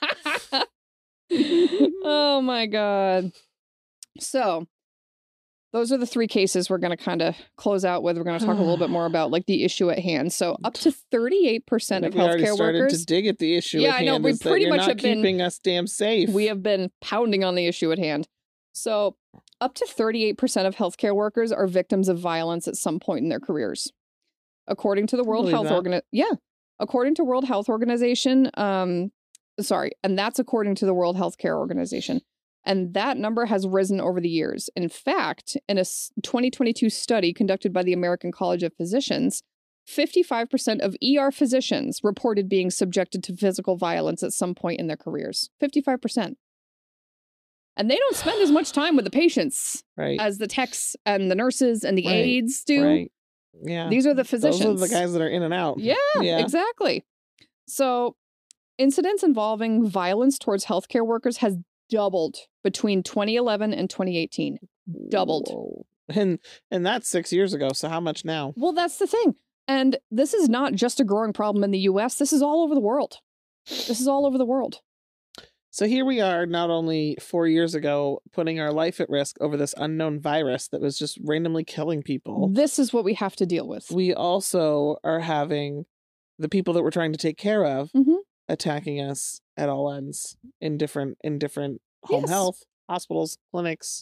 oh my God. So those are the three cases we're going to kind of close out with. We're going to talk a little bit more about like the issue at hand. So up to thirty-eight I percent of think we already healthcare started workers. to dig at the issue Yeah, at I know, hand. we is that pretty you're much not have been- keeping us damn safe. We have been pounding on the issue at hand. So up to thirty-eight percent of healthcare workers are victims of violence at some point in their careers. According to the World believe Health that. Organization. Yeah. According to World Health Organization, um, sorry, and that's according to the World Healthcare Organization. And that number has risen over the years. In fact, in a s- twenty twenty-two study conducted by the American College of Physicians, fifty-five percent of E R physicians reported being subjected to physical violence at some point in their careers. fifty-five percent. And they don't spend as much time with the patients right. as the techs and the nurses and the Right, aides do. right. Yeah. These are the physicians. Those are the guys that are in and out. Yeah, Yeah. exactly. So incidents involving violence towards healthcare workers has doubled between twenty eleven and twenty eighteen. Doubled. Whoa. And and that's six years ago. So how much now? Well, that's the thing. And this is not just a growing problem in the U S. This is all over the world. This is all over the world. So here we are, not only four years ago, putting our life at risk over this unknown virus that was just randomly killing people. This is what we have to deal with. We also are having the people that we're trying to take care of Mhm. attacking us at all ends in different in different home Yes. health, hospitals, clinics.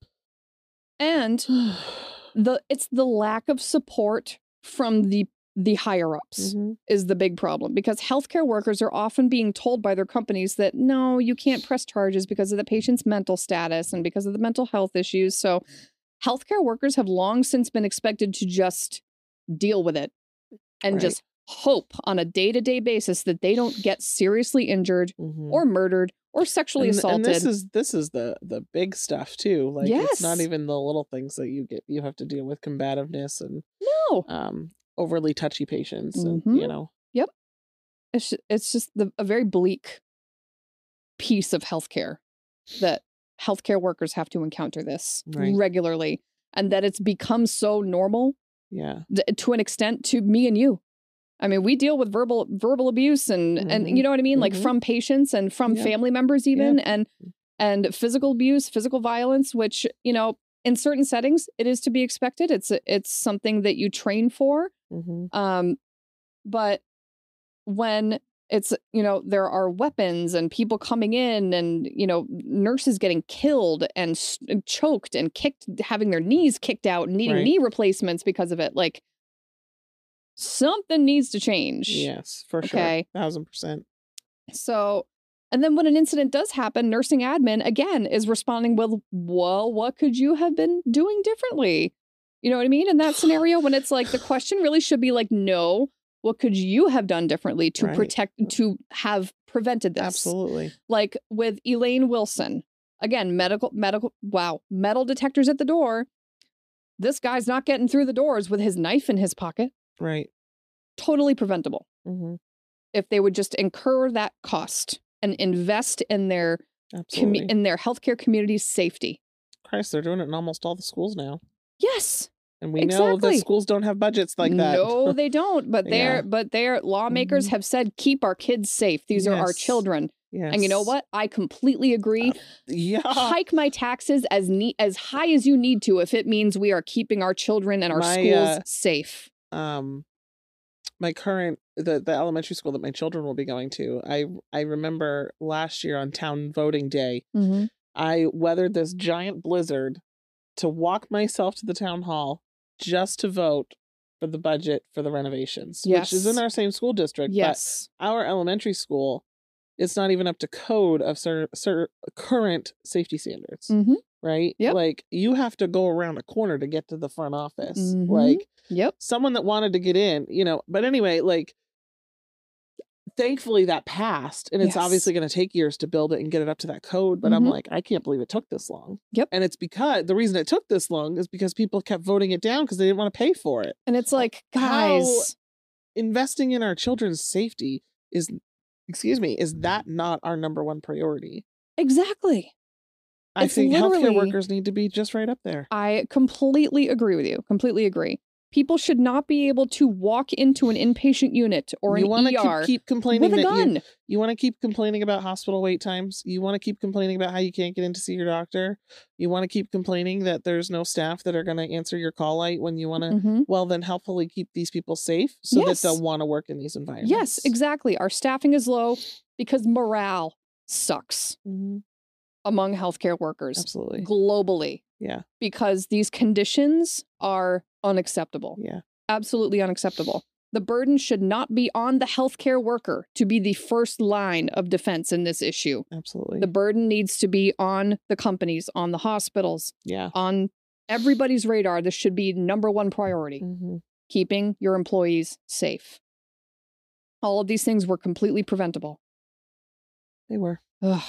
And the it's the lack of support from the the higher ups. Mhm. Is the big problem, because healthcare workers are often being told by their companies that no, you can't press charges because of the patient's mental status and because of the mental health issues. So healthcare workers have long since been expected to just deal with it and Right. just hope on a day-to-day basis that they don't get seriously injured Mhm. or murdered or sexually and, assaulted. and this is this is the the big stuff too. Like it's not Yes. even the little things that you get you have to deal with, combativeness and no. um overly touchy patients and Mhm. you know. It's ju- it's just the, a very bleak piece of healthcare that healthcare workers have to encounter this Right. regularly, and that it's become so normal Yeah. th- to an extent to me and you. I mean, we deal with verbal verbal abuse and and Mhm. you know what I mean, like Mhm. from patients and from Yep. family members even, and and physical abuse, physical violence, which you know in certain settings it is to be expected. It's it's something that you train for. hmm Um, but when it's, you know, there are weapons and people coming in and, you know, nurses getting killed and, s- and choked and kicked, having their knees kicked out and needing Right. knee replacements because of it. Like something needs to change. Yes, for Okay. sure. Thousand percent. So, and then when an incident does happen, nursing admin again is responding with, well, what could you have been doing differently? You know what I mean? In that scenario, when it's like the question really should be like, no, what could you have done differently to Right. protect, to have prevented this? Absolutely. Like with Elaine Wilson, again, medical, medical, wow, metal detectors at the door. This guy's not getting through the doors with his knife in his pocket. Right. Totally preventable hmm if they would just incur that cost and invest in their Absolutely. commu- in their healthcare community's safety. Christ, they're doing it in almost all the schools now. Yes. And we know that Exactly. schools don't have budgets like that. No, they don't. But they're Yeah. but their lawmakers Mhm. have said keep our kids safe. These are our Yes. children. Yes. And you know what? I completely agree. Yeah. Hike my taxes as neat as high as you need to if it means we are keeping our children and our My, schools uh, safe. um my current the the elementary school that my children will be going to, I I remember last year on town voting day, Mhm. I weathered this giant blizzard to walk myself to the town hall just to vote for the budget for the renovations, which is in Yes. our same school district. Yes. But our elementary school, it's not even up to code of cer- cer- current safety standards, Mhm. right? Yep. Like you have to go around a corner to get to the front office. Mhm. Like Yep. someone that wanted to get in, you know, but anyway, like thankfully that passed, and it's Yes. obviously going to take years to build it and get it up to that code, but I'm Mhm. like, I can't believe it took this long. Yep. And it's because the reason it took this long is because people kept voting it down because they didn't want to pay for it. And it's like, How- guys, Investing in our children's safety is, excuse me, is that not our number one priority? exactly. I It's think healthcare literally- workers need to be just right up there. I completely agree with you. Completely agree. People should not be able to walk into an inpatient unit or an You want E R to keep, keep complaining with a that gun. you, you want to keep complaining about hospital wait times. You want to keep complaining about how you can't get in to see your doctor. You want to keep complaining that there's no staff that are going to answer your call light when you want to. Mm-hmm. Well, then helpfully keep these people safe so Yes. that they'll want to work in these environments. Yes, exactly. Our staffing is low because morale sucks Mm-hmm. among healthcare workers Absolutely. globally Yeah. because these conditions are unacceptable. Yeah. Absolutely unacceptable. The burden should not be on the healthcare worker to be the first line of defense in this issue. Absolutely. The burden needs to be on the companies, on the hospitals, yeah. on everybody's radar. This should be number one priority, Mm-hmm. keeping your employees safe. All of these things were completely preventable. They were. Ugh.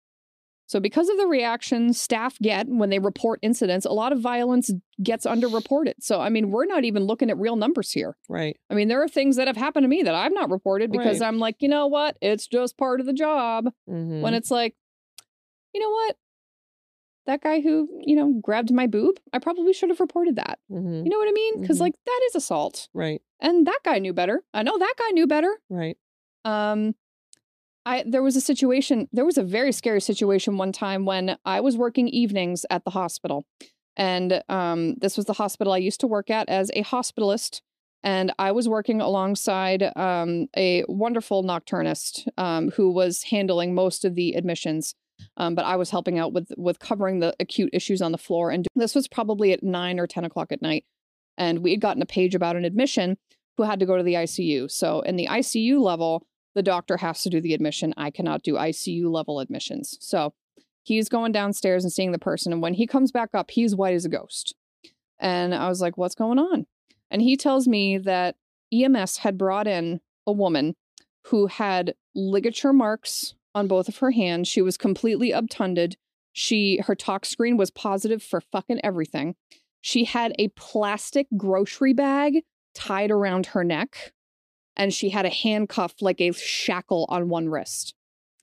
So because of the reactions staff get when they report incidents, a lot of violence gets underreported. So, I mean, we're not even looking at real numbers here. Right. I mean, there are things that have happened to me that I've not reported because Right. I'm like, you know what? It's just part of the job. Mm-hmm. When it's like, you know what? That guy who, you know, grabbed my boob, I probably should have reported that. Mm-hmm. You know what I mean? Because, Mhm. like, that is assault. Right. And that guy knew better. I know that guy knew better. Right. Um, I there was a situation, there was a very scary situation one time when I was working evenings at the hospital. And um, this was the hospital I used to work at as a hospitalist. And I was working alongside um, a wonderful nocturnist um, who was handling most of the admissions. Um, but I was helping out with with covering the acute issues on the floor. And this was probably at nine or ten o'clock at night. And we had gotten a page about an admission who had to go to the I C U. So in the I C U level, the doctor has to do the admission. I cannot do I C U level admissions. So he's going downstairs and seeing the person. And when he comes back up, he's white as a ghost. And I was like, what's going on? And he tells me that E M S had brought in a woman who had ligature marks on both of her hands. She was completely obtunded. She, her tox screen was positive for fucking everything. She had a plastic grocery bag tied around her neck. And she had a handcuff, like a shackle on one wrist.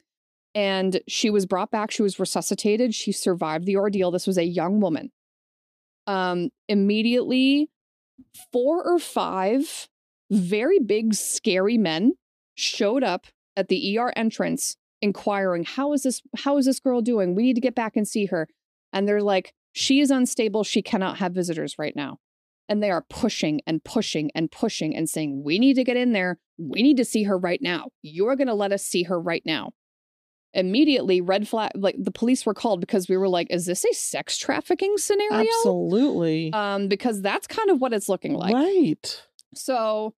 And she was brought back. She was resuscitated. She survived the ordeal. This was a young woman. Um, immediately, four or five very big, scary men showed up at the E R entrance inquiring, how is this, how is this girl doing? We need to get back and see her. And they're like, she is unstable. She cannot have visitors right now. And they are pushing and pushing and pushing and saying, we need to get in there. We need to see her right now. You're going to let us see her right now. Immediately, red flag, like the police were called because we were like, is this a sex trafficking scenario? Absolutely. Um, because that's kind of what it's looking like. Right. So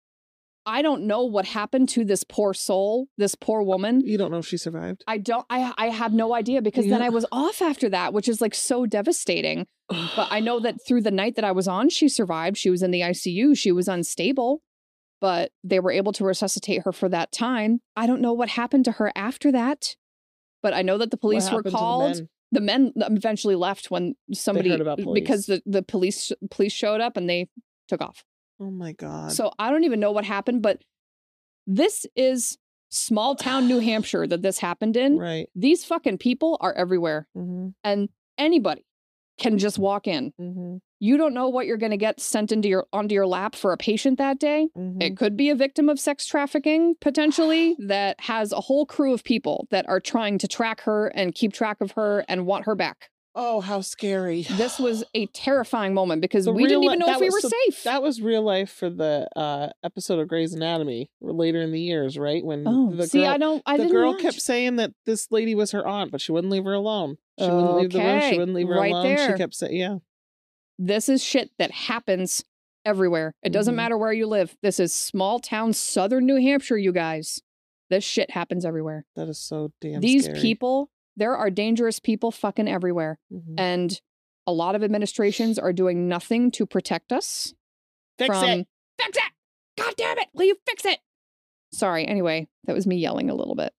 I don't know what happened to this poor soul, this poor woman. You don't know if she survived? I don't, I, I have no idea because then Yeah. I was off after that, which is like so devastating. But I know that through the night that I was on, she survived. She was in the I C U. She was unstable, but they were able to resuscitate her for that time. I don't know what happened to her after that, but I know that the police were happened to the called. men? The men eventually left when somebody, heard about because police. the, the police police showed up and they took off. Oh my God. So I don't even know what happened, but this is small town New Hampshire that this happened in. Right. These fucking people are everywhere, Mm-hmm. and anybody can just walk in. Mm-hmm. You don't know what you're going to get sent into your onto your lap for a patient that day. Mm-hmm. It could be a victim of sex trafficking, potentially, that has a whole crew of people that are trying to track her and keep track of her and want her back. Oh, how scary. This was a terrifying moment because The we didn't real even li- know that if we was were so- safe. That was real life for the uh, episode of Grey's Anatomy later in the years, right? When oh, the see, girl, I don't, I the didn't girl watch. kept saying that this lady was her aunt, but she wouldn't leave her alone. She wouldn't leave the room. She Okay, wouldn't leave her right alone. there. She kept saying, yeah. This is shit that happens everywhere. It doesn't Mhm. matter where you live. This is small town southern New Hampshire, you guys. This shit happens everywhere. That is so damn These scary. people, there are dangerous people fucking everywhere. Mhm. And a lot of administrations are doing nothing to protect us. Fix from, it. Fix it! God damn it! Will you fix it? Sorry. Anyway, that was me yelling a little bit.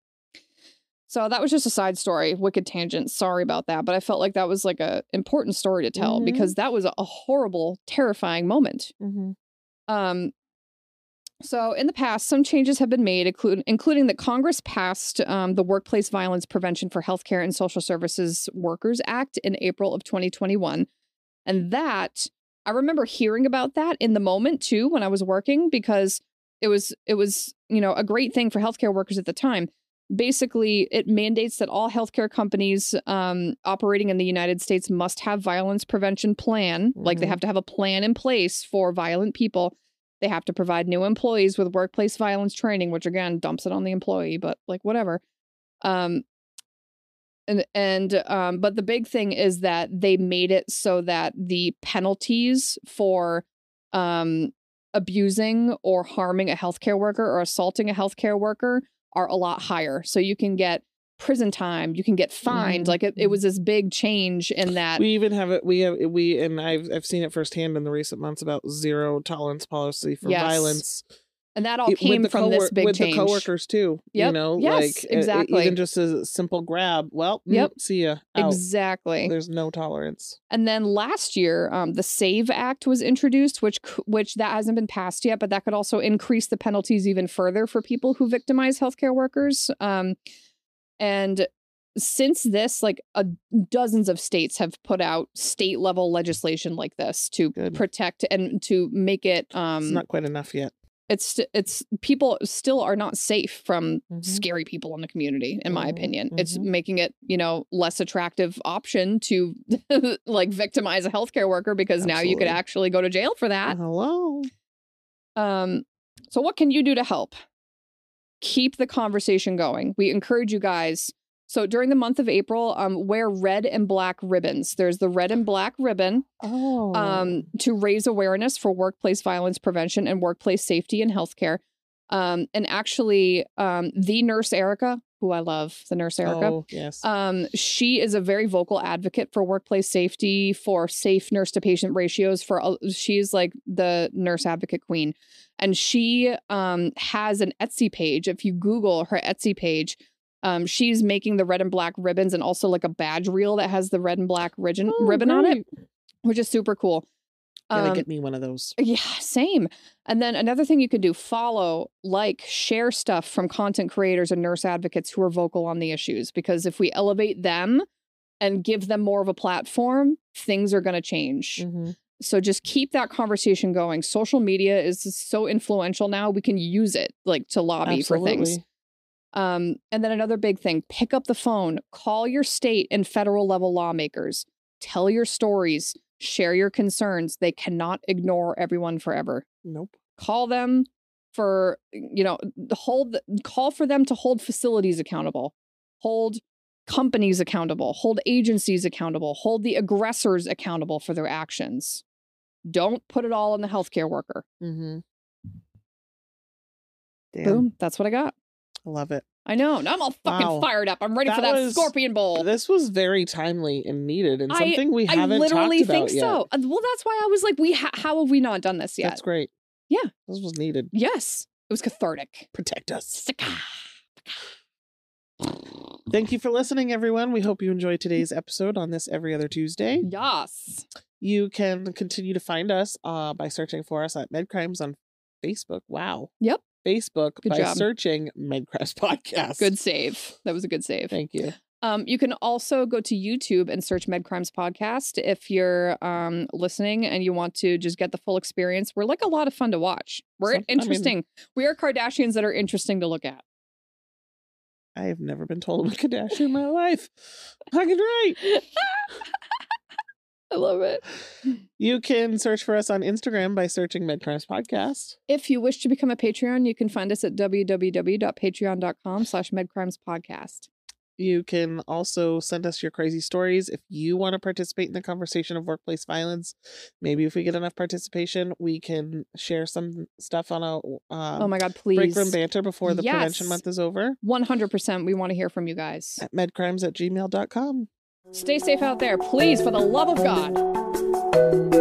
So that was just a side story, wicked tangent. Sorry about that, but I felt like that was like a important story to tell Mhm. because that was a, a horrible, terrifying moment. Mm-hmm. Um, so in the past, some changes have been made, include, including that Congress passed um, the Workplace Violence Prevention for Healthcare and Social Services Workers Act in April of twenty twenty-one. And that I remember hearing about that in the moment too when I was working, because it was it was, you know, a great thing for healthcare workers at the time. Basically, it mandates that all healthcare companies um, operating in the United States must have violence prevention plan. Mm-hmm. Like they have to have a plan in place for violent people. They have to provide new employees with workplace violence training, which again dumps it on the employee, but like whatever. Um, and and um, but the big thing is that they made it so that the penalties for um, abusing or harming a healthcare worker or assaulting a healthcare worker are a lot higher. So you can get prison time, you can get fined. Mm-hmm. Like it, it was this big change in that. We even have it. We have we and I've I've seen it firsthand in the recent months about zero tolerance policy for yes. violence. And that all came with from this big with change. With the coworkers too. Yep. You know, yes, like exactly. even just a simple grab. Well, yep. Mm, see ya. Out. Exactly. There's no tolerance. And then last year, um, the SAVE Act was introduced, which which that hasn't been passed yet, but that could also increase the penalties even further for people who victimize healthcare workers. Um, and since this, like a, dozens of states have put out state level legislation like this to Good. protect and to make it. Um, it's not quite enough yet. It's it's people still are not safe from mm-hmm. scary people in the community, in my mm-hmm. opinion. Mm-hmm. It's making it, you know, less attractive option to like victimize a healthcare worker because Absolutely. now you could actually go to jail for that. Hello. Um, so what can you do to help? Keep the conversation going. We encourage you guys. So during the month of April, um, wear red and black ribbons. There's the red and black ribbon oh. um, to raise awareness for workplace violence prevention and workplace safety in healthcare. Um, and actually, um, the nurse Erica, who I love, the nurse Erica, oh, yes. um, she is a very vocal advocate for workplace safety, for safe nurse to patient ratios. For uh, she's like the nurse advocate queen, and she um, has an Etsy page. If you Google her Etsy page. Um, she's making the red and black ribbons and also like a badge reel that has the red and black ribbon, oh, ribbon great. on it, which is super cool. Gotta um, get me one of those. Yeah, same. And then another thing you could do, follow, like, share stuff from content creators and nurse advocates who are vocal on the issues. Because if we elevate them and give them more of a platform, things are going to change. Mm-hmm. So just keep that conversation going. Social media is so influential now. We can use it like to lobby Absolutely. for things. Um, and then another big thing, pick up the phone, call your state and federal level lawmakers, tell your stories, share your concerns. They cannot ignore everyone forever. Nope. Call them for, you know, hold, call for them to hold facilities accountable, hold companies accountable, hold agencies accountable, hold the aggressors accountable for their actions. Don't put it all on the healthcare worker. Mm-hmm. Damn. Boom. That's what I got. I love it. I know. Now I'm all fucking wow. fired up. I'm ready that for that was, Scorpion Bowl. This was very timely and needed, and something I, we I haven't literally talked think about so. yet. Well, that's why I was like, "We ha- how have we not done this yet?" That's great. Yeah, this was needed. Yes, it was cathartic. Protect us. Thank you for listening, everyone. We hope you enjoyed today's episode on this every other Tuesday. Yes. You can continue to find us uh, by searching for us at MedCrimes on Facebook. Wow. Yep. Facebook good by job. searching MedCrimes Podcast. Good save. That was a good save. Thank you. Um, you can also go to YouTube and search MedCrimes Podcast if you're um, listening and you want to just get the full experience. We're like a lot of fun to watch. We're Some, interesting. I mean, we are Kardashians that are interesting to look at. I have never been told I'm a Kardashian in my life. Fucking right. I love it. You can search for us on Instagram by searching MedCrimes Podcast. If you wish to become a Patreon, you can find us at www.patreon.com slash MedCrimesPodcast. You can also send us your crazy stories if you want to participate in the conversation of workplace violence. Maybe if we get enough participation, we can share some stuff on a um, oh my god, please break room banter before the yes. prevention month is over. one hundred percent. We want to hear from you guys. At medcrimes at gmail dot com. Stay safe out there, please, for the love of God.